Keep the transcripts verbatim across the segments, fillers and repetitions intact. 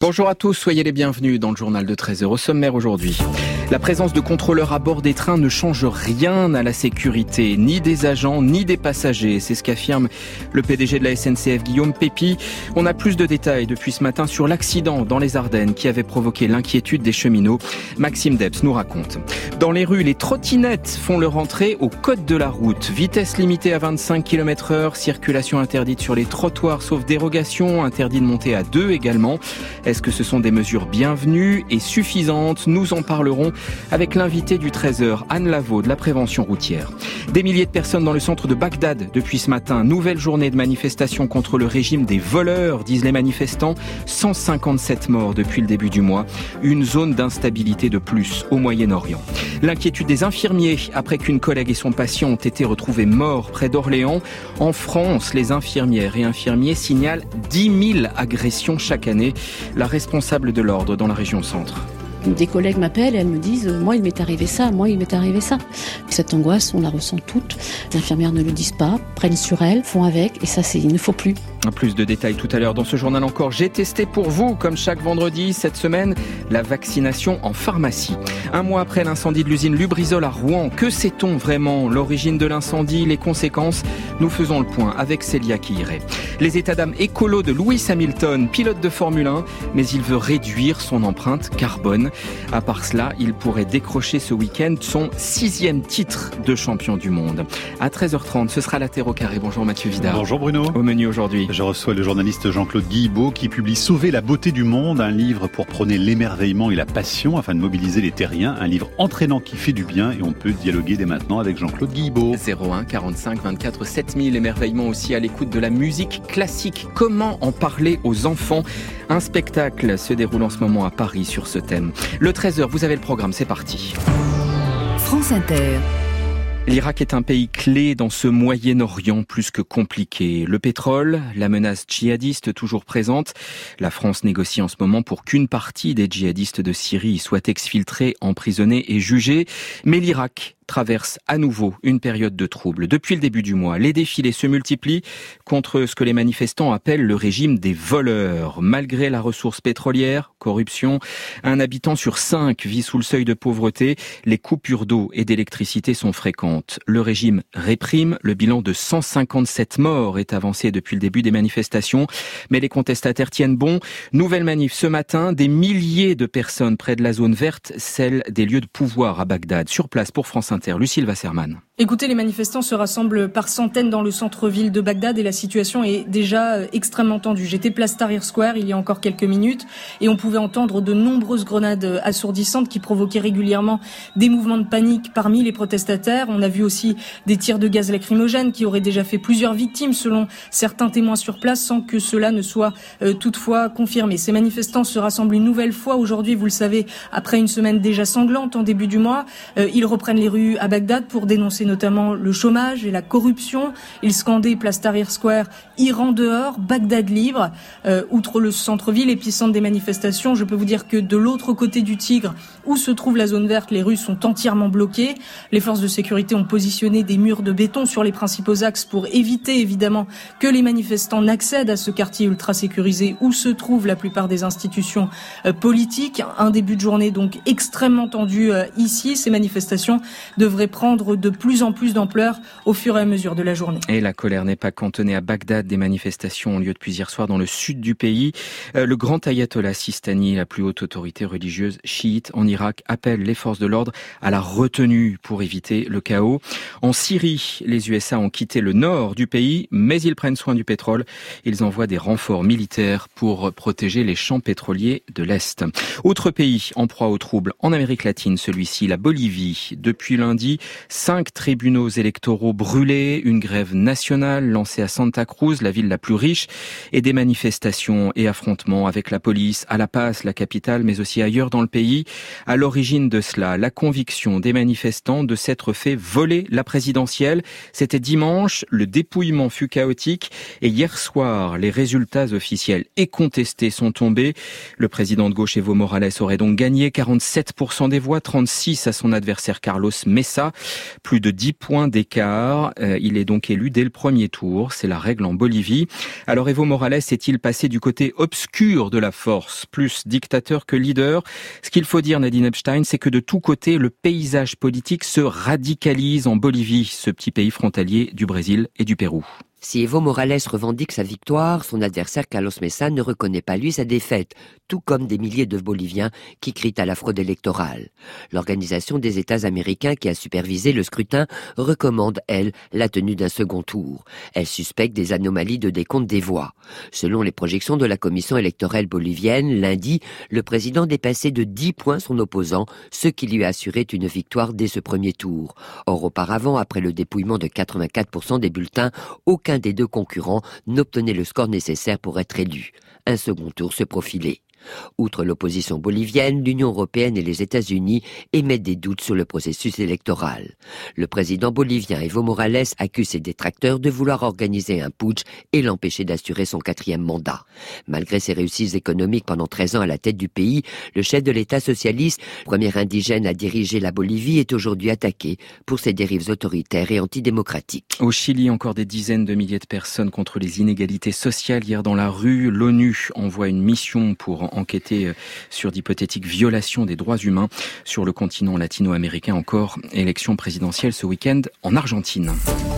Bonjour à tous, soyez les bienvenus dans le journal de treize heures. Au sommaire aujourd'hui. La présence de contrôleurs à bord des trains ne change rien à la sécurité, ni des agents, ni des passagers. C'est ce qu'affirme le P D G de la S N C F, Guillaume Pépi. On a plus de détails depuis ce matin sur l'accident dans les Ardennes qui avait provoqué l'inquiétude des cheminots. Maxime Debs nous raconte. Dans les rues, les trottinettes font leur entrée au code de la route. Vitesse limitée à vingt-cinq kilomètres heure, circulation interdite sur les trottoirs sauf dérogation, interdit de monter à deux également. Est-ce que ce sont des mesures bienvenues et suffisantes ? Nous en parlerons avec l'invité du treize heures, Anne Lavaux de la prévention routière. Des milliers de personnes dans le centre de Bagdad depuis ce matin. Nouvelle journée de manifestation contre le régime des voleurs, disent les manifestants. cent cinquante-sept morts depuis le début du mois. Une zone d'instabilité de plus au Moyen-Orient. L'inquiétude des infirmiers après qu'une collègue et son patient ont été retrouvés morts près d'Orléans. En France, les infirmières et infirmiers signalent dix mille agressions chaque année. La responsable de l'ordre dans la région centre. Des collègues m'appellent et elles me disent « moi il m'est arrivé ça, moi il m'est arrivé ça ». Cette angoisse, on la ressent toutes. Les infirmières ne le disent pas, prennent sur elles, font avec et ça c'est, il ne faut plus. Plus de détails tout à l'heure dans ce journal encore. J'ai testé pour vous, comme chaque vendredi cette semaine, la vaccination en pharmacie. Un mois après l'incendie de l'usine Lubrizol à Rouen, que sait-on vraiment ? L'origine de l'incendie, les conséquences ? Nous faisons le point avec Célia Quilleret. Les états d'âme écolo de Lewis Hamilton, pilote de Formule un, mais il veut réduire son empreinte carbone. À part cela, il pourrait décrocher ce week-end son sixième titre de champion du monde. À treize heures trente, ce sera la Terre au carré. Bonjour Mathieu Vidard. Bonjour Bruno. Au menu aujourd'hui. Je reçois le journaliste Jean-Claude Guillebaud qui publie Sauver la beauté du monde, un livre pour prôner l'émerveillement et la passion afin de mobiliser les terriens, un livre entraînant qui fait du bien et on peut dialoguer dès maintenant avec Jean-Claude Guillebaud. zéro un quarante-cinq vingt-quatre sept mille, émerveillement aussi à l'écoute de la musique classique. Comment en parler aux enfants ? Un spectacle se déroule en ce moment à Paris sur ce thème. Le treize heures, vous avez le programme, c'est parti. France Inter. L'Irak est un pays clé dans ce Moyen-Orient plus que compliqué. Le pétrole, la menace djihadiste toujours présente. La France négocie en ce moment pour qu'une partie des djihadistes de Syrie soit exfiltrée, emprisonnée et jugée. Mais l'Irak traverse à nouveau une période de trouble. Depuis le début du mois, les défilés se multiplient contre ce que les manifestants appellent le régime des voleurs. Malgré la ressource pétrolière, corruption, un habitant sur cinq vit sous le seuil de pauvreté. Les coupures d'eau et d'électricité sont fréquentes. Le régime réprime. Le bilan de cent cinquante-sept morts est avancé depuis le début des manifestations. Mais les contestataires tiennent bon. Nouvelle manif ce matin. Des milliers de personnes près de la zone verte, celle des lieux de pouvoir à Bagdad. Sur place pour France Inter. Lucille Wasserman. Écoutez, les manifestants se rassemblent par centaines dans le centre-ville de Bagdad et la situation est déjà extrêmement tendue. J'étais place Tahrir Square il y a encore quelques minutes et on pouvait entendre de nombreuses grenades assourdissantes qui provoquaient régulièrement des mouvements de panique parmi les protestataires. On a vu aussi des tirs de gaz lacrymogène qui auraient déjà fait plusieurs victimes selon certains témoins sur place sans que cela ne soit euh, toutefois confirmé. Ces manifestants se rassemblent une nouvelle fois aujourd'hui, vous le savez, après une semaine déjà sanglante en début du mois. Euh, ils reprennent les rues à Bagdad pour dénoncer notamment le chômage et la corruption. Ils scandaient place Tahrir Square, Iran dehors, Bagdad libre. Euh, outre le centre-ville, épicentre des manifestations, je peux vous dire que de l'autre côté du Tigre, où se trouve la zone verte, les rues sont entièrement bloquées. Les forces de sécurité ont positionné des murs de béton sur les principaux axes pour éviter évidemment que les manifestants n'accèdent à ce quartier ultra sécurisé où se trouvent la plupart des institutions euh, politiques. Un début de journée donc extrêmement tendu euh, ici. Ces manifestations devrait prendre de plus en plus d'ampleur au fur et à mesure de la journée. Et la colère n'est pas cantonnée à Bagdad. Des manifestations ont lieu depuis hier soir dans le sud du pays. Euh, le grand ayatollah Sistani, la plus haute autorité religieuse chiite en Irak, appelle les forces de l'ordre à la retenue pour éviter le chaos. En Syrie, les U S A ont quitté le nord du pays, mais ils prennent soin du pétrole. Ils envoient des renforts militaires pour protéger les champs pétroliers de l'Est. Autre pays en proie aux troubles en Amérique latine, celui-ci, la Bolivie. Depuis lundi, cinq tribunaux électoraux brûlés, une grève nationale lancée à Santa Cruz, la ville la plus riche, et des manifestations et affrontements avec la police à La Paz, la capitale, mais aussi ailleurs dans le pays. À l'origine de cela, la conviction des manifestants de s'être fait voler la présidentielle. C'était dimanche, le dépouillement fut chaotique et hier soir, les résultats officiels et contestés sont tombés. Le président de gauche Evo Morales aurait donc gagné quarante-sept pour cent des voix, trente-six à son adversaire Carlos Mesa. Plus de dix points d'écart. Euh, il est donc élu dès le premier tour. C'est la règle en Bolivie. Alors Evo Morales est-il passé du côté obscur de la force, plus dictateur que leader? Ce qu'il faut dire, Nadine Epstein, c'est que de tous côtés, le paysage politique se radicalise en Bolivie, ce petit pays frontalier du Brésil et du Pérou. Si Evo Morales revendique sa victoire, son adversaire Carlos Mesa ne reconnaît pas lui sa défaite, tout comme des milliers de Boliviens qui crient à la fraude électorale. L'Organisation des États américains qui a supervisé le scrutin recommande, elle, la tenue d'un second tour. Elle suspecte des anomalies de décompte des voix. Selon les projections de la commission électorale bolivienne, lundi, le président dépassait de dix points son opposant, ce qui lui assurait une victoire dès ce premier tour. Or, auparavant, après le dépouillement de quatre-vingt-quatre pour cent des bulletins, aucun des deux concurrents n'obtenait le score nécessaire pour être élu. Un second tour se profilait. Outre l'opposition bolivienne, l'Union européenne et les États-Unis émettent des doutes sur le processus électoral. Le président bolivien Evo Morales accuse ses détracteurs de vouloir organiser un putsch et l'empêcher d'assurer son quatrième mandat. Malgré ses réussites économiques pendant treize ans à la tête du pays, le chef de l'État socialiste, premier indigène à diriger la Bolivie, est aujourd'hui attaqué pour ses dérives autoritaires et antidémocratiques. Au Chili, encore des dizaines de milliers de personnes contre les inégalités sociales. Hier dans la rue, l'ONU envoie une mission pour enquêter sur d'hypothétiques violations des droits humains. Sur le continent latino-américain encore, élection présidentielle ce week-end en Argentine.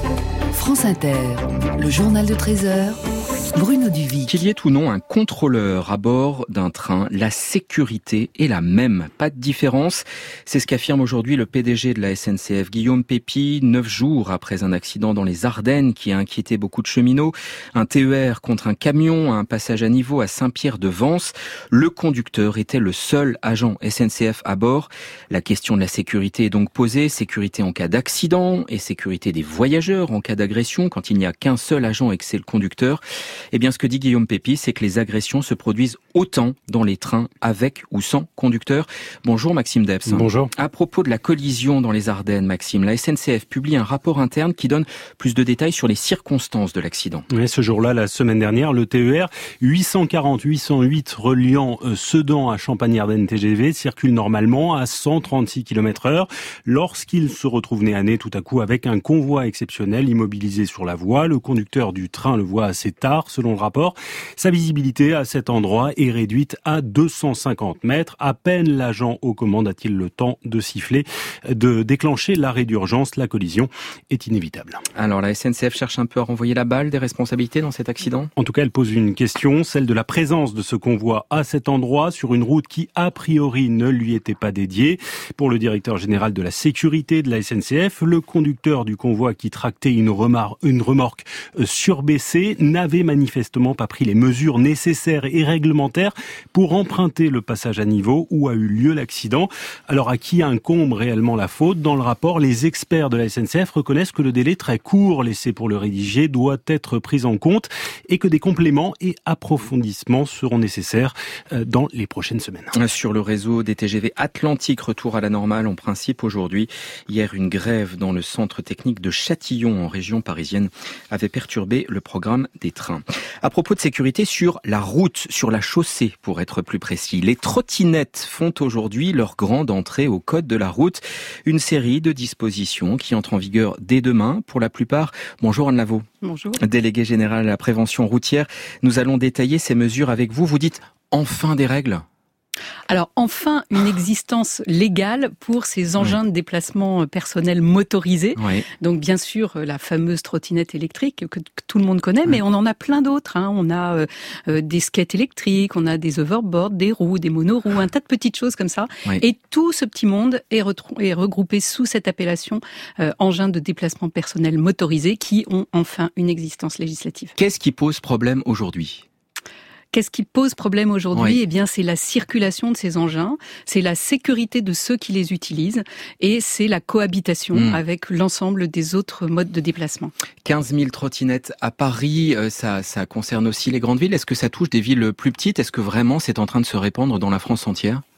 France Inter, le journal de treize heures, Bruno Duvic. Qu'il y ait ou non un contrôleur à bord d'un train, la sécurité est la même. Pas de différence. C'est ce qu'affirme aujourd'hui le P D G de la S N C F, Guillaume Pépi, neuf jours après un accident dans les Ardennes qui a inquiété beaucoup de cheminots. Un T E R contre un camion à un passage à niveau à Saint-Pierre-de-Vence. Le conducteur était le seul agent S N C F à bord. La question de la sécurité est donc posée. Sécurité en cas d'accident et sécurité des voyageurs en cas d'agression quand il n'y a qu'un seul agent et que c'est le conducteur. Eh bien, ce que dit Guillaume Pépi, c'est que les agressions se produisent autant dans les trains avec ou sans conducteur. Bonjour Maxime Debs. Bonjour. À propos de la collision dans les Ardennes, Maxime, la S N C F publie un rapport interne qui donne plus de détails sur les circonstances de l'accident. Oui, ce jour-là, la semaine dernière, le T E R huit cent quarante huit cent huit reliant Sedan à Champagne-Ardenne T G V circule normalement à cent trente-six kilomètres heure lorsqu'il se retrouve nez à nez tout à coup avec un convoi exceptionnel immobilisé sur la voie. Le conducteur du train le voit assez tard, selon le rapport. Sa visibilité à cet endroit est réduite à deux cent cinquante mètres. À peine l'agent aux commandes a-t-il le temps de siffler, de déclencher l'arrêt d'urgence. La collision est inévitable. Alors la S N C F cherche un peu à renvoyer la balle des responsabilités dans cet accident ? En tout cas, elle pose une question, celle de la présence de ce convoi à cet endroit sur une route qui, a priori, ne lui était pas dédiée. Pour le directeur général de la sécurité de la S N C F, le conducteur du convoi qui tractait une, remar- une remorque surbaissée n'avait manifestement pas pris les mesures nécessaires et réglementaires pour emprunter le passage à niveau où a eu lieu l'accident. Alors à qui incombe réellement la faute ? Dans le rapport, les experts de la S N C F reconnaissent que le délai très court laissé pour le rédiger doit être pris en compte et que des compléments et approfondissements seront nécessaires dans les prochaines semaines. Sur le réseau des T G V Atlantique, retour à la normale en principe aujourd'hui. Hier, une grève dans le centre technique de Châtillon en région parisienne avait perturbé le programme des trains. À propos de sécurité sur la route, sur la chaussée pour être plus précis, les trottinettes font aujourd'hui leur grande entrée au code de la route. Une série de dispositions qui entrent en vigueur dès demain pour la plupart. Bonjour Anne Lavaux. Bonjour. Déléguée générale à la prévention routière. Nous allons détailler ces mesures avec vous. Vous dites enfin des règles ? Alors enfin une existence légale pour ces engins de déplacement personnel motorisés. Oui. Donc bien sûr la fameuse trottinette électrique que, que tout le monde connaît, oui. Mais on en a plein d'autres. Hein. On a euh, des skates électriques, on a des overboards, des roues, des monoroues, un tas de petites choses comme ça. Oui. Et tout ce petit monde est, retrou- est regroupé sous cette appellation euh, engins de déplacement personnel motorisés qui ont enfin une existence législative. Qu'est-ce qui pose problème aujourd'hui ? Qu'est-ce qui pose problème aujourd'hui ? Oui. Eh bien, c'est la circulation de ces engins, c'est la sécurité de ceux qui les utilisent et c'est la cohabitation mmh. avec l'ensemble des autres modes de déplacement. quinze mille trottinettes à Paris, ça, ça concerne aussi les grandes villes. Est-ce que ça touche des villes plus petites ? Est-ce que vraiment c'est en train de se répandre dans la France entière ?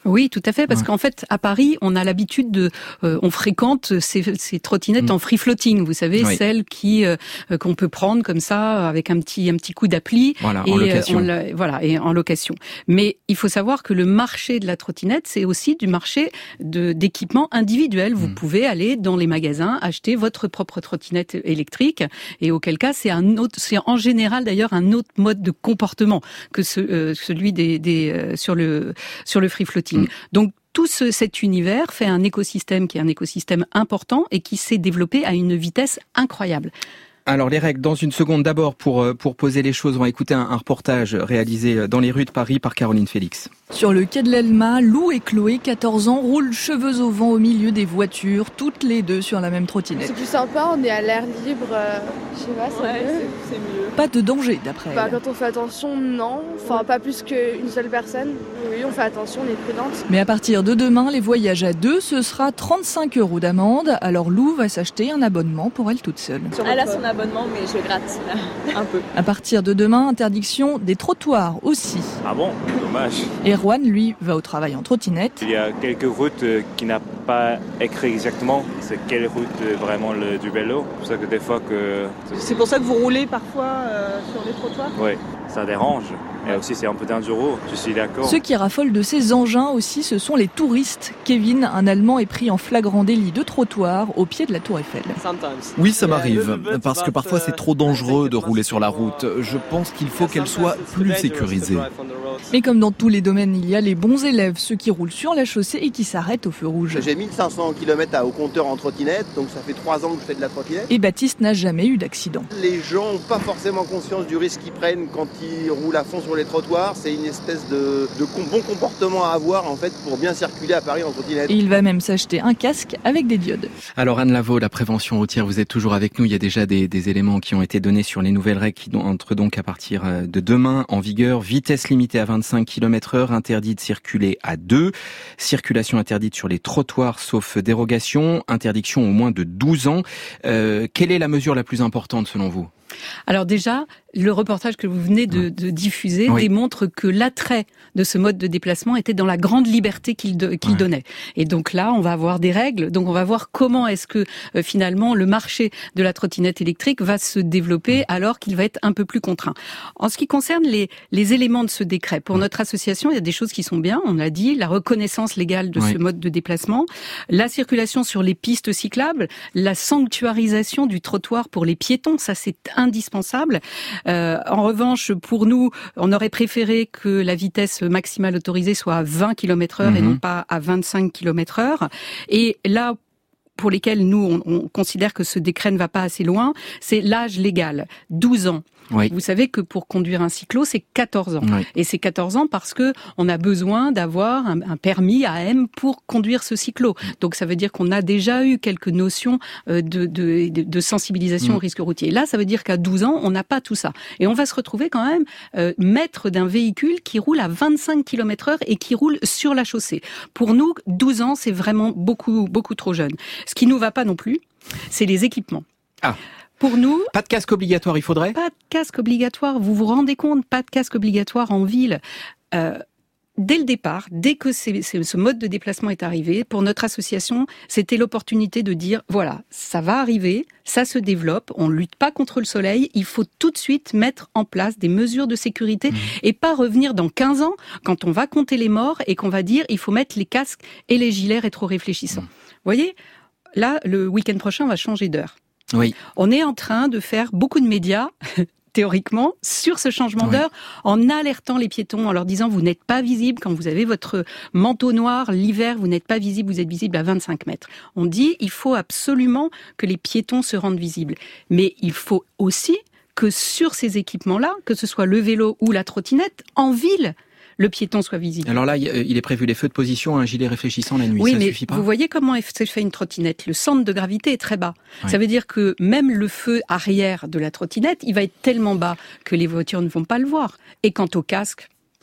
Oui, tout à fait, parce ouais. qu'en fait, à Paris, on a l'habitude de, euh, on fréquente ces, ces trottinettes mmh. en free floating, vous savez, oui. celles qui euh, qu'on peut prendre comme ça avec un petit un petit coup d'appli voilà, et en location. On la, voilà, et en location. Mais il faut savoir que le marché de la trottinette, c'est aussi du marché de d'équipements individuels. Vous mmh. pouvez aller dans les magasins acheter votre propre trottinette électrique, et auquel cas, c'est un autre, c'est en général d'ailleurs un autre mode de comportement que ce, euh, celui des, des euh, sur le sur le free floating. Donc tout ce, cet univers fait un écosystème qui est un écosystème important et qui s'est développé à une vitesse incroyable. Alors les règles, dans une seconde, d'abord pour pour poser les choses, on va écouter un, un reportage réalisé dans les rues de Paris par Caroline Félix. Sur le quai de l'Elma, Lou et Chloé, quatorze ans, roulent cheveux au vent au milieu des voitures, toutes les deux sur la même trottinette. C'est plus sympa, on est à l'air libre, euh, je sais pas, c'est ouais, mieux. C'est, c'est mieux. Pas de danger d'après bah, elle. Quand on fait attention, non. Enfin, pas plus qu'une seule personne. Oui, on fait attention, on est prudente. Mais à partir de demain, les voyages à deux, ce sera trente-cinq euros d'amende. Alors Lou va s'acheter un abonnement pour elle toute seule. Elle a son abonnement, mais je gratte un peu. À partir de demain, interdiction des trottoirs aussi. Ah bon ? Dommage. Erwan, lui, va au travail en trottinette. Il y a quelques routes qui n'a pas écrit exactement c'est quelle route vraiment le, du vélo. C'est pour ça que des fois que... C'est pour ça que vous roulez parfois euh, sur les trottoirs ? Oui, ça dérange. Et aussi, c'est un peu d'enduro, je suis d'accord. Ceux qui raffolent de ces engins aussi, ce sont les touristes. Kevin, un Allemand, est pris en flagrant délit de trottoir au pied de la Tour Eiffel. Oui, ça m'arrive, parce que parfois c'est trop dangereux de rouler sur la route. Je pense qu'il faut qu'elle soit plus sécurisée. Mais comme dans tous les domaines, il y a les bons élèves, ceux qui roulent sur la chaussée et qui s'arrêtent au feu rouge. J'ai mille cinq cents kilomètres au compteur en trottinette, donc ça fait trois ans que je fais de la trottinette. Et Baptiste n'a jamais eu d'accident. Les gens n'ont pas forcément conscience du risque qu'ils prennent quand ils roulent à fond sur les trottoirs. C'est une espèce de, de bon comportement à avoir en fait pour bien circuler à Paris en trottinette. Et il va même s'acheter un casque avec des diodes. Alors Anne Lavaux, la prévention routière, vous êtes toujours avec nous. Il y a déjà des, des éléments qui ont été donnés sur les nouvelles règles qui entrent donc à partir de demain en vigueur. Vitesse limitée à vingt-cinq kilomètres heure, interdit de circuler à deux. Circulation interdite sur les trottoirs sauf dérogation. Interdiction au moins de douze ans. Euh, quelle est la mesure la plus importante selon vous ? Alors déjà, le reportage que vous venez de, de diffuser oui. démontre que l'attrait de ce mode de déplacement était dans la grande liberté qu'il, de, qu'il ouais. donnait. Et donc là, on va avoir des règles. Donc on va voir comment est-ce que euh, finalement le marché de la trottinette électrique va se développer ouais. alors qu'il va être un peu plus contraint. En ce qui concerne les, les éléments de ce décret, pour ouais. notre association, il y a des choses qui sont bien. On l'a dit, la reconnaissance légale de ouais. ce mode de déplacement, la circulation sur les pistes cyclables, la sanctuarisation du trottoir pour les piétons, ça c'est indispensable. Euh, en revanche, pour nous, on aurait préféré que la vitesse maximale autorisée soit à vingt kilomètres heure mmh. et non pas à vingt-cinq kilomètres heure. Et là, pour lesquels nous, on, on considère que ce décret ne va pas assez loin, c'est l'âge légal, douze ans. Oui. Vous savez que pour conduire un cyclo, c'est quatorze ans. Oui. Et c'est quatorze ans parce que on a besoin d'avoir un, un permis A M pour conduire ce cyclo. Donc ça veut dire qu'on a déjà eu quelques notions de, de, de, de sensibilisation mmh. au risque routier. Là, ça veut dire qu'à douze ans, on n'a pas tout ça. Et on va se retrouver quand même euh, maître d'un véhicule qui roule à vingt-cinq kilomètres heure et qui roule sur la chaussée. Pour nous, douze ans, c'est vraiment beaucoup, beaucoup trop jeune. Ce qui nous va pas non plus, c'est les équipements. Ah. Pour nous... Pas de casque obligatoire, il faudrait ? Pas de casque obligatoire. Vous vous rendez compte, pas de casque obligatoire en ville. Euh, dès le départ, dès que c'est, c'est, ce mode de déplacement est arrivé, pour notre association, c'était l'opportunité de dire, voilà, ça va arriver, ça se développe, on lutte pas contre le soleil, il faut tout de suite mettre en place des mesures de sécurité mmh. et pas revenir dans quinze ans quand on va compter les morts et qu'on va dire, il faut mettre les casques et les gilets rétro-réfléchissants. Mmh. Vous voyez, là, le week-end prochain, on va changer d'heure. Oui. On est en train de faire beaucoup de médias, théoriquement, sur ce changement oui. d'heure, en alertant les piétons, en leur disant vous n'êtes pas visible quand vous avez votre manteau noir, l'hiver, vous n'êtes pas visible, vous êtes visible à vingt-cinq mètres. On dit il faut absolument que les piétons se rendent visibles. Mais il faut aussi que sur ces équipements-là, que ce soit le vélo ou la trottinette, en ville, le piéton soit visible. Alors là, il est prévu les feux de position, un gilet réfléchissant la nuit, oui, ça mais suffit pas. Vous voyez comment c'est fait une trottinette. Le centre de gravité est très bas. Oui. Ça veut dire que même le feu arrière de la trottinette, il va être tellement bas que les voitures ne vont pas le voir. Et quant au casque,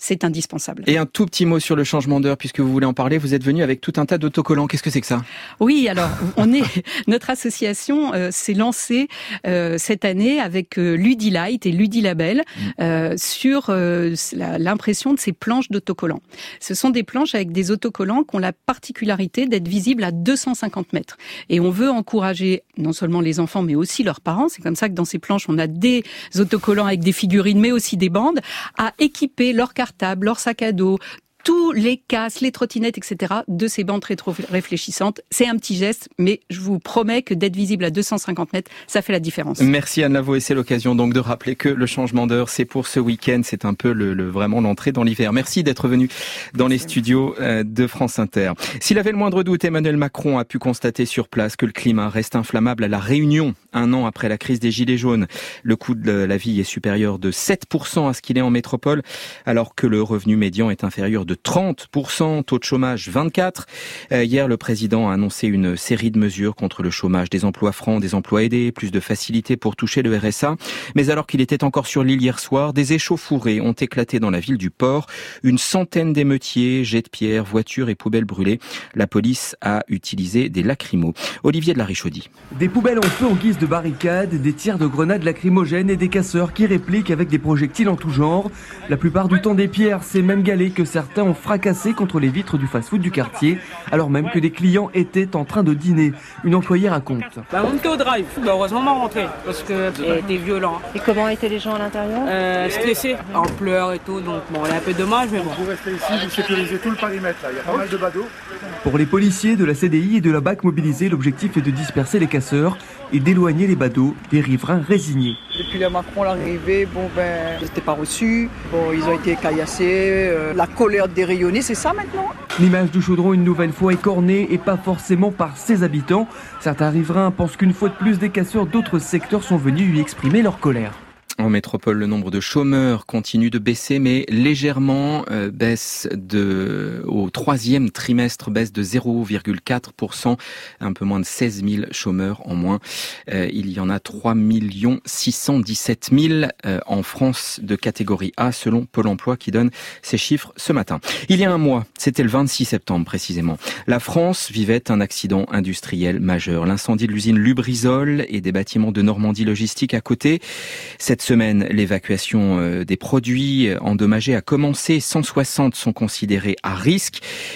c'est indispensable. Et un tout petit mot sur le changement d'heure, puisque vous voulez en parler. Vous êtes venu avec tout un tas d'autocollants. Qu'est-ce que c'est que ça ? Oui, alors on est notre association euh, s'est lancée euh, cette année avec euh, Ludilight et Ludilabel euh, sur euh, la, l'impression de ces planches d'autocollants. Ce sont des planches avec des autocollants qui ont la particularité d'être visibles à deux cent cinquante mètres. Et on veut encourager non seulement les enfants, mais aussi leurs parents. C'est comme ça que dans ces planches, on a des autocollants avec des figurines, mais aussi des bandes, à équiper leur cartable, leur sac à dos, tous les casques, les trottinettes, et cetera de ces bandes rétro-réfléchissantes. C'est un petit geste, mais je vous promets que d'être visible à deux cent cinquante mètres, ça fait la différence. Merci Anne Lavaux, et c'est l'occasion donc de rappeler que le changement d'heure, c'est pour ce week-end. C'est un peu le, le vraiment l'entrée dans l'hiver. Merci d'être venu dans les studios de France Inter. S'il avait le moindre doute, Emmanuel Macron a pu constater sur place que le climat reste inflammable à La Réunion, un an après la crise des Gilets jaunes. Le coût de la vie est supérieur de sept pour cent à ce qu'il est en métropole, alors que le revenu médian est inférieur de de trente pour cent, taux de chômage vingt-quatre. Euh, hier, le président a annoncé une série de mesures contre le chômage, des emplois francs, des emplois aidés, plus de facilité pour toucher le R S A. Mais alors qu'il était encore sur l'île hier soir, des échauffourées ont éclaté dans la ville du port. Une centaine d'émeutiers, jets de pierre, voitures et poubelles brûlées. La police a utilisé des lacrymos. Olivier de la Richaudie. Des poubelles en feu en guise de barricades, des tirs de grenades lacrymogènes et des casseurs qui répliquent avec des projectiles en tout genre. La plupart du temps des pierres, ces mêmes galets que certains ont fracassé contre les vitres du fast-food du quartier, alors même que des clients étaient en train de dîner. Une employée raconte. Bah, on était au drive, bah, heureusement on rentré parce que c'était violent. Et comment étaient les gens à l'intérieur? euh, Stressés, en pleurs et tout, donc bon, c'est un peu dommage, mais bon. Vous restez ici, vous sécurisez tout le périmètre, là. Il y a pas mal de badauds. Pour les policiers de la C D I et de la B A C mobilisés, l'objectif est de disperser les casseurs et d'éloigner les badauds des riverains résignés. Depuis la Macron l'arrivée, bon ben, ils n'étaient pas reçus, bon, ils ont été caillassés, euh, la colère dérayonnée, c'est ça maintenant. L'image du chaudron une nouvelle fois écornée et pas forcément par ses habitants. Certains riverains pensent qu'une fois de plus des casseurs d'autres secteurs sont venus lui exprimer leur colère. En métropole, le nombre de chômeurs continue de baisser, mais légèrement, euh, baisse de, au troisième trimestre, baisse de zéro virgule quatre pour cent, un peu moins de seize mille chômeurs en moins. Euh, il y en a trois millions six cent dix-sept mille euh, en France de catégorie A, selon Pôle emploi qui donne ces chiffres ce matin. Il y a un mois, c'était le vingt-six septembre précisément, la France vivait un accident industriel majeur. L'incendie de l'usine Lubrizol et des bâtiments de Normandie Logistique à côté. Cette semaine, l'évacuation des produits endommagés a commencé. cent soixante sont considérés à risque.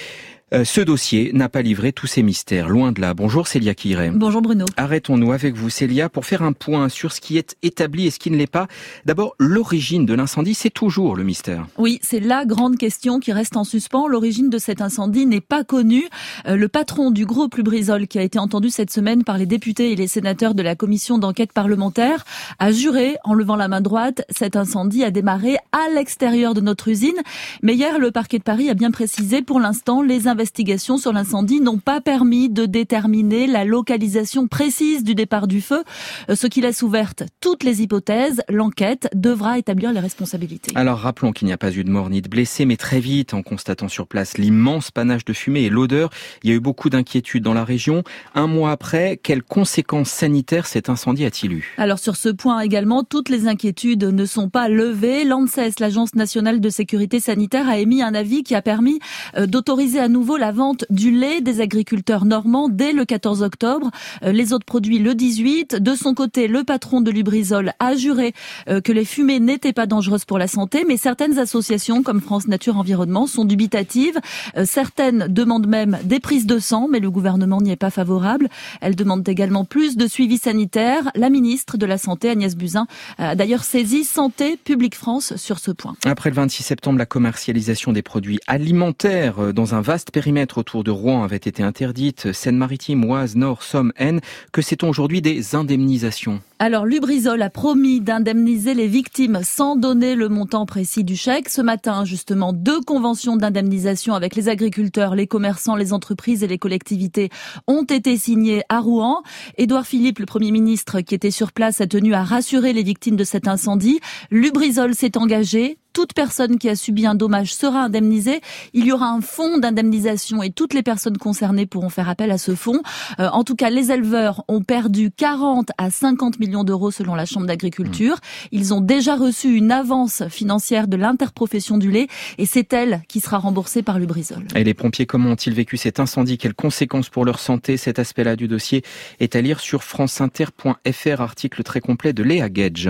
Ce dossier n'a pas livré tous ses mystères, loin de là. Bonjour Célia Quiré. Bonjour Bruno. Arrêtons-nous avec vous Célia pour faire un point sur ce qui est établi et ce qui ne l'est pas. D'abord, l'origine de l'incendie, c'est toujours le mystère. Oui, c'est la grande question qui reste en suspens. L'origine de cet incendie n'est pas connue. Le patron du groupe Lubrizol, qui a été entendu cette semaine par les députés et les sénateurs de la commission d'enquête parlementaire, a juré, en levant la main droite, cet incendie a démarré à l'extérieur de notre usine. Mais hier, le parquet de Paris a bien précisé, pour l'instant, les investigations sur l'incendie n'ont pas permis de déterminer la localisation précise du départ du feu, ce qui laisse ouverte toutes les hypothèses. L'enquête devra établir les responsabilités. Alors rappelons qu'il n'y a pas eu de mort ni de blessés, mais très vite, en constatant sur place l'immense panache de fumée et l'odeur, il y a eu beaucoup d'inquiétudes dans la région. Un mois après, quelles conséquences sanitaires cet incendie a-t-il eu? Alors sur ce point également, toutes les inquiétudes ne sont pas levées. L'ANSES, l'Agence nationale de sécurité sanitaire, a émis un avis qui a permis d'autoriser à nouveau la vente du lait des agriculteurs normands dès le quatorze octobre. Les autres produits le dix-huit. De son côté, le patron de Lubrizol a juré que les fumées n'étaient pas dangereuses pour la santé, mais certaines associations comme France Nature Environnement sont dubitatives. Certaines demandent même des prises de sang, mais le gouvernement n'y est pas favorable. Elles demandent également plus de suivi sanitaire. La ministre de la Santé, Agnès Buzyn, a d'ailleurs saisi Santé publique France sur ce point. Après le vingt-six septembre, la commercialisation des produits alimentaires dans un vaste périmètre autour de Rouen avait été interdite. Seine-Maritime, Oise, Nord, Somme, Aisne. Que sait-on aujourd'hui des indemnisations? Alors, Lubrizol a promis d'indemniser les victimes sans donner le montant précis du chèque. Ce matin, justement, deux conventions d'indemnisation avec les agriculteurs, les commerçants, les entreprises et les collectivités ont été signées à Rouen. Édouard Philippe, le Premier ministre qui était sur place, a tenu à rassurer les victimes de cet incendie. Lubrizol s'est engagé. Toute personne qui a subi un dommage sera indemnisée. Il y aura un fonds d'indemnisation et toutes les personnes concernées pourront faire appel à ce fonds. Euh, en tout cas, les éleveurs ont perdu quarante à cinquante mille millions d'euros selon la Chambre d'agriculture. Ils ont déjà reçu une avance financière de l'interprofession du lait et c'est elle qui sera remboursée par Lubrizol. Et les pompiers, comment ont-ils vécu cet incendie? Quelles conséquences pour leur santé? Cet aspect-là du dossier est à lire sur franceinter point f r, article très complet de Léa Gage.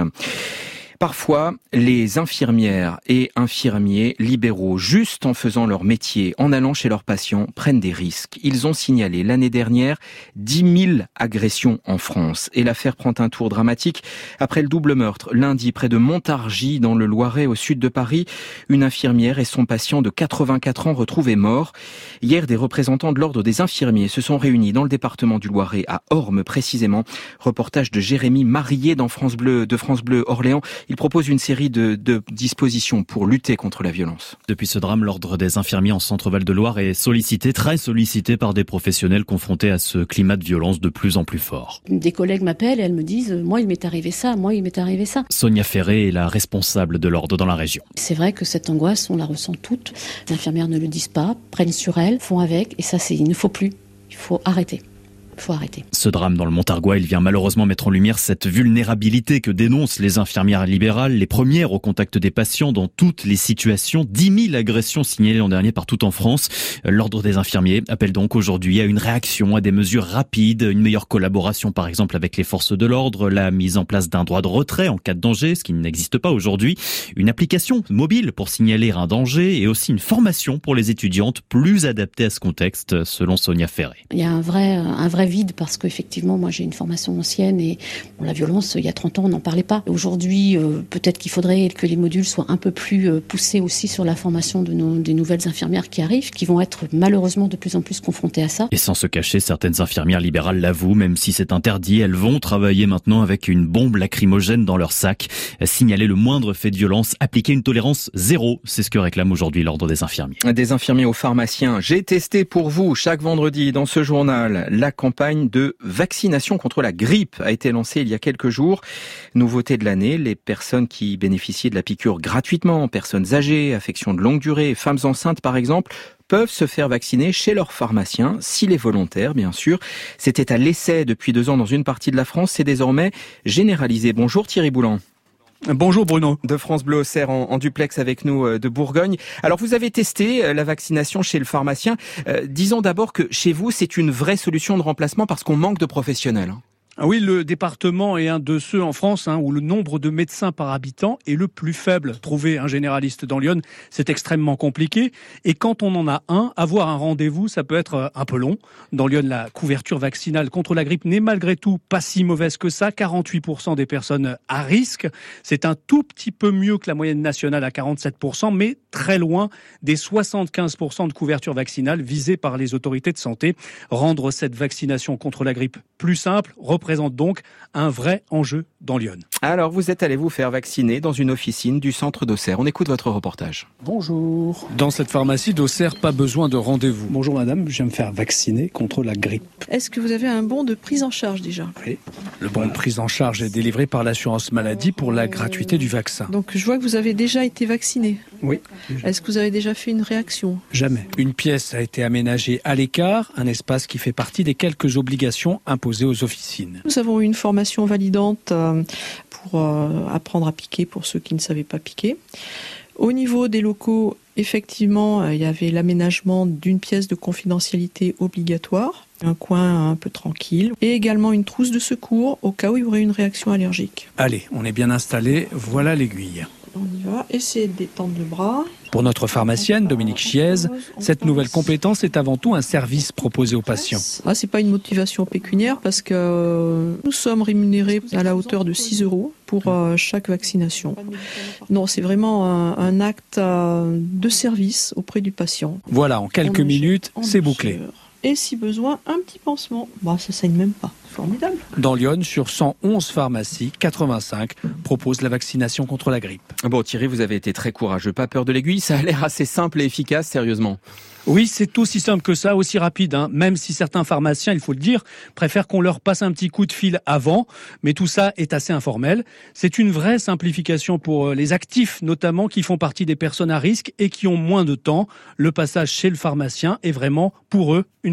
Parfois, les infirmières et infirmiers libéraux, juste en faisant leur métier, en allant chez leurs patients, prennent des risques. Ils ont signalé l'année dernière dix mille agressions en France. Et l'affaire prend un tour dramatique après le double meurtre. Lundi, près de Montargis, dans le Loiret, au sud de Paris, une infirmière et son patient de quatre-vingt-quatre ans retrouvés morts. Hier, des représentants de l'ordre des infirmiers se sont réunis dans le département du Loiret, à Ormes précisément. Reportage de Jérémy Marié dans France Bleu, de France Bleu Orléans. Il propose une série de, de dispositions pour lutter contre la violence. Depuis ce drame, l'ordre des infirmiers en Centre-Val de Loire est sollicité, très sollicité par des professionnels confrontés à ce climat de violence de plus en plus fort. Des collègues m'appellent et elles me disent « moi il m'est arrivé ça, moi il m'est arrivé ça ». Sonia Ferré est la responsable de l'ordre dans la région. C'est vrai que cette angoisse, on la ressent toutes. Les infirmières ne le disent pas, prennent sur elles, font avec et ça c'est, il ne faut plus, il faut arrêter. Faut arrêter. Ce drame dans le Montargois, il vient malheureusement mettre en lumière cette vulnérabilité que dénoncent les infirmières libérales, les premières au contact des patients dans toutes les situations. dix mille agressions signalées l'an dernier partout en France. L'ordre des infirmiers appelle donc aujourd'hui à une réaction, à des mesures rapides, une meilleure collaboration par exemple avec les forces de l'ordre, la mise en place d'un droit de retrait en cas de danger, ce qui n'existe pas aujourd'hui, une application mobile pour signaler un danger et aussi une formation pour les étudiantes plus adaptée à ce contexte, selon Sonia Ferré. Il y a un vrai, un vrai vide parce qu'effectivement moi j'ai une formation ancienne et bon, la violence il y a trente ans on n'en parlait pas. Aujourd'hui euh, peut-être qu'il faudrait que les modules soient un peu plus euh, poussés aussi sur la formation de nos, des nouvelles infirmières qui arrivent, qui vont être malheureusement de plus en plus confrontées à ça. Et sans se cacher, certaines infirmières libérales l'avouent, même si c'est interdit, elles vont travailler maintenant avec une bombe lacrymogène dans leur sac, signaler le moindre fait de violence, appliquer une tolérance zéro, c'est ce que réclame aujourd'hui l'ordre des infirmiers. Des infirmiers aux pharmaciens, j'ai testé pour vous chaque vendredi dans ce journal. La campagne de vaccination contre la grippe a été lancée il y a quelques jours. Nouveauté de l'année, les personnes qui bénéficient de la piqûre gratuitement, personnes âgées, affections de longue durée, femmes enceintes par exemple, peuvent se faire vacciner chez leur pharmacien, s'il est volontaire bien sûr. C'était à l'essai depuis deux ans dans une partie de la France, c'est désormais généralisé. Bonjour Thierry Boulan. Bonjour Bruno. De France Bleu Auxerre en, en duplex avec nous de Bourgogne. Alors vous avez testé la vaccination chez le pharmacien. Euh, disons d'abord que chez vous c'est une vraie solution de remplacement parce qu'on manque de professionnels. Ah oui, le département est un de ceux en France hein, où le nombre de médecins par habitant est le plus faible. Trouver un généraliste dans Lyon, c'est extrêmement compliqué. Et quand on en a un, avoir un rendez-vous, ça peut être un peu long. Dans Lyon, la couverture vaccinale contre la grippe n'est malgré tout pas si mauvaise que ça. quarante-huit pour cent des personnes à risque. C'est un tout petit peu mieux que la moyenne nationale à quarante-sept pour cent, mais très loin des soixante-quinze pour cent de couverture vaccinale visée par les autorités de santé. Rendre cette vaccination contre la grippe plus simple, représente donc un vrai enjeu dans Lyon. Alors, vous êtes allé vous faire vacciner dans une officine du centre d'Auxerre. On écoute votre reportage. Bonjour. Dans cette pharmacie d'Auxerre, pas besoin de rendez-vous. Bonjour madame, je viens me faire vacciner contre la grippe. Est-ce que vous avez un bon de prise en charge déjà ? Oui. Le bon de prise en charge est délivré par l'assurance maladie pour la gratuité du vaccin. Donc je vois que vous avez déjà été vacciné. Oui. Est-ce que vous avez déjà fait une réaction ? Jamais. Une pièce a été aménagée à l'écart, un espace qui fait partie des quelques obligations imposées aux officines. Nous avons eu une formation validante pour apprendre à piquer pour ceux qui ne savaient pas piquer. Au niveau des locaux, effectivement, il y avait l'aménagement d'une pièce de confidentialité obligatoire, un coin un peu tranquille, et également une trousse de secours au cas où il y aurait une réaction allergique. Allez, on est bien installé, voilà l'aiguille. On y va, essayez de détendre le bras. Pour notre pharmacienne, Dominique Chiez, cette nouvelle compétence est avant tout un service proposé aux patients. Ah, c'est pas une motivation pécuniaire parce que nous sommes rémunérés à la hauteur de six euros pour euh, chaque vaccination. Non, c'est vraiment un, un acte euh, de service auprès du patient. Voilà, en quelques minutes, c'est bouclé. Et si besoin, un petit pansement. Bah, ça saigne même pas. Formidable. Dans Lyon, sur cent onze pharmacies, quatre-vingt-cinq proposent la vaccination contre la grippe. Bon, Thierry, vous avez été très courageux. Pas peur de l'aiguille, ça a l'air assez simple et efficace, sérieusement. Oui, c'est aussi simple que ça, aussi rapide, hein. Même si certains pharmaciens, il faut le dire, préfèrent qu'on leur passe un petit coup de fil avant, mais tout ça est assez informel. C'est une vraie simplification pour les actifs, notamment, qui font partie des personnes à risque et qui ont moins de temps. Le passage chez le pharmacien est vraiment, pour eux, une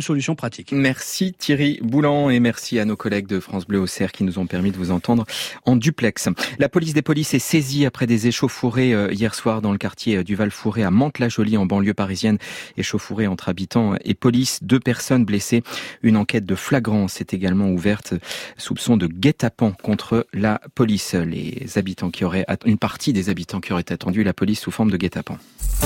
solution pratique. Merci Thierry Boulan et merci à nos collègues de France Bleu Auxerre qui nous ont permis de vous entendre en duplex. La police des polices est saisie après des échauffourées hier soir dans le quartier du Val-Fouré à Mantes-la-Jolie en banlieue parisienne. Échauffourées entre habitants et police, deux personnes blessées. Une enquête de flagrance est également ouverte. Soupçon de guet-apens contre la police. Les habitants qui auraient, une partie des habitants qui auraient attendu la police sous forme de guet-apens.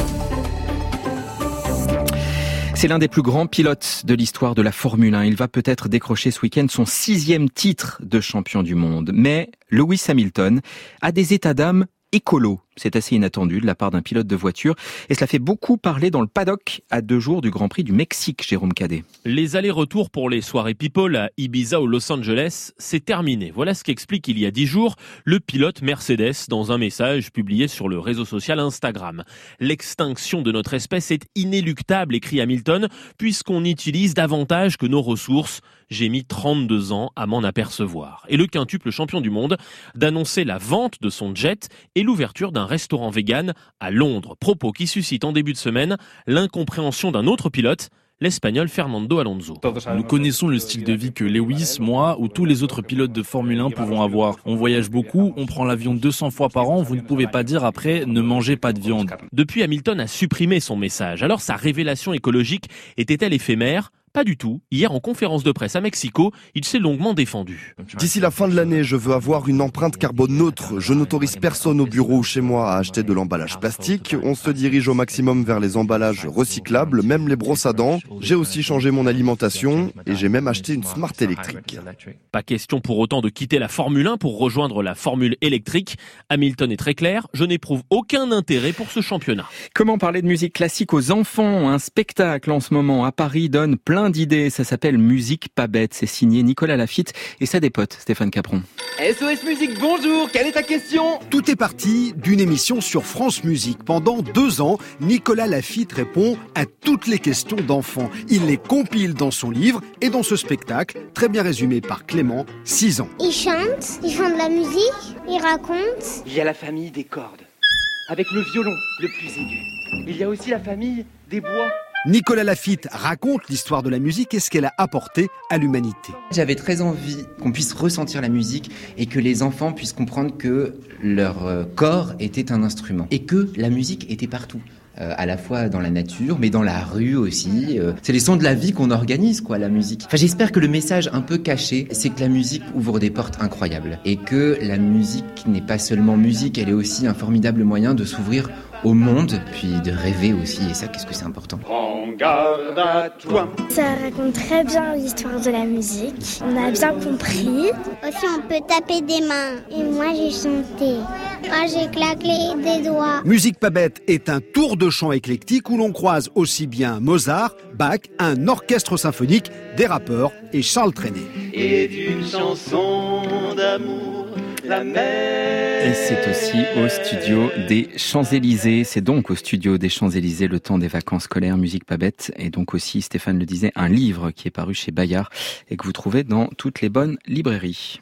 C'est l'un des plus grands pilotes de l'histoire de la Formule un. Il va peut-être décrocher ce week-end son sixième titre de champion du monde. Mais Lewis Hamilton a des états d'âme écolo. C'est assez inattendu de la part d'un pilote de voiture et cela fait beaucoup parler dans le paddock à deux jours du Grand Prix du Mexique, Jérôme Cadet. Les allers-retours pour les soirées people à Ibiza ou Los Angeles, c'est terminé. Voilà ce qu'explique il y a dix jours le pilote Mercedes dans un message publié sur le réseau social Instagram. L'extinction de notre espèce est inéluctable, écrit Hamilton, puisqu'on utilise davantage que nos ressources. J'ai mis trente-deux ans à m'en apercevoir. Et le quintuple champion du monde d'annoncer la vente de son jet et l'ouverture d'un restaurant vegan à Londres. Propos qui suscitent en début de semaine l'incompréhension d'un autre pilote, l'Espagnol Fernando Alonso. Nous connaissons le style de vie que Lewis, moi ou tous les autres pilotes de Formule un pouvons avoir. On voyage beaucoup, on prend l'avion deux cents fois par an, vous ne pouvez pas dire après ne mangez pas de viande. Depuis, Hamilton a supprimé son message. Alors sa révélation écologique était-elle éphémère ? Pas du tout. Hier, en conférence de presse à Mexico, il s'est longuement défendu. D'ici la fin de l'année, je veux avoir une empreinte carbone neutre. Je n'autorise personne au bureau ou chez moi à acheter de l'emballage plastique. On se dirige au maximum vers les emballages recyclables, même les brosses à dents. J'ai aussi changé mon alimentation et j'ai même acheté une Smart électrique. Pas question pour autant de quitter la Formule un pour rejoindre la Formule électrique. Hamilton est très clair, je n'éprouve aucun intérêt pour ce championnat. Comment parler de musique classique aux enfants ? Un spectacle en ce moment à Paris donne plein d'idées. Ça s'appelle Musique pas bête. C'est signé Nicolas Laffitte et ça dépote Stéphane Capron. S O S Musique, bonjour, quelle est ta question ? Tout est parti d'une émission sur France Musique. Pendant deux ans, Nicolas Laffitte répond à toutes les questions d'enfants. Il les compile dans son livre et dans ce spectacle, très bien résumé par Clément, six ans. Ils chantent, ils font de la musique, ils racontent. Il y a la famille des cordes, avec le violon le plus aigu. Il y a aussi la famille des bois. Nicolas Laffitte raconte l'histoire de la musique et ce qu'elle a apporté à l'humanité. J'avais très envie qu'on puisse ressentir la musique et que les enfants puissent comprendre que leur corps était un instrument et que la musique était partout. Euh, à la fois dans la nature, mais dans la rue aussi. Euh, c'est les sons de la vie qu'on organise, quoi, la musique. Enfin, j'espère que le message un peu caché, c'est que la musique ouvre des portes incroyables. Et que la musique n'est pas seulement musique, elle est aussi un formidable moyen de s'ouvrir au monde, puis de rêver aussi. Et ça, qu'est-ce que c'est important. Prends garde à toi. Ça raconte très bien l'histoire de la musique. On a bien compris. Aussi, on peut taper des mains. Et moi, j'ai chanté. Moi, j'ai claqué des doigts. Musique pas bête est un tour de chant éclectique où l'on croise aussi bien Mozart, Bach, un orchestre symphonique, des rappeurs et Charles Trenet. Et d'une chanson d'amour, la mer. Et c'est aussi au studio des Champs-Élysées. C'est donc au studio des Champs-Élysées le temps des vacances scolaires, Musique pas bête. Et donc aussi, Stéphane le disait, un livre qui est paru chez Bayard et que vous trouvez dans toutes les bonnes librairies.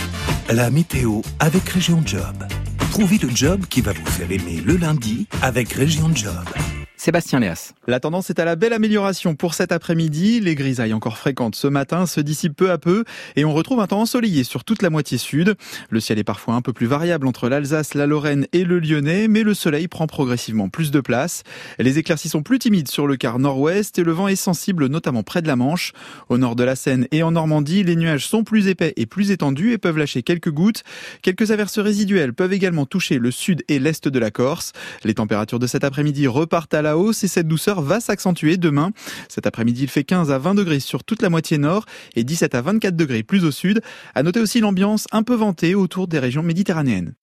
La météo avec Région Job. Trouvez le job qui va vous faire aimer le lundi avec Région Job. Sébastien Léas. La tendance est à la belle amélioration pour cet après-midi. Les grisailles encore fréquentes ce matin se dissipent peu à peu et on retrouve un temps ensoleillé sur toute la moitié sud. Le ciel est parfois un peu plus variable entre l'Alsace, la Lorraine et le Lyonnais, mais le soleil prend progressivement plus de place. Les éclaircies sont plus timides sur le quart nord-ouest et le vent est sensible notamment près de la Manche. Au nord de la Seine et en Normandie, les nuages sont plus épais et plus étendus et peuvent lâcher quelques gouttes. Quelques averses résiduelles peuvent également toucher le sud et l'est de la Corse. Les températures de cet après-midi repartent à la hausse et cette douceur va s'accentuer demain. Cet après-midi, il fait quinze à vingt degrés sur toute la moitié nord et dix-sept à vingt-quatre degrés plus au sud. À noter aussi l'ambiance un peu ventée autour des régions méditerranéennes.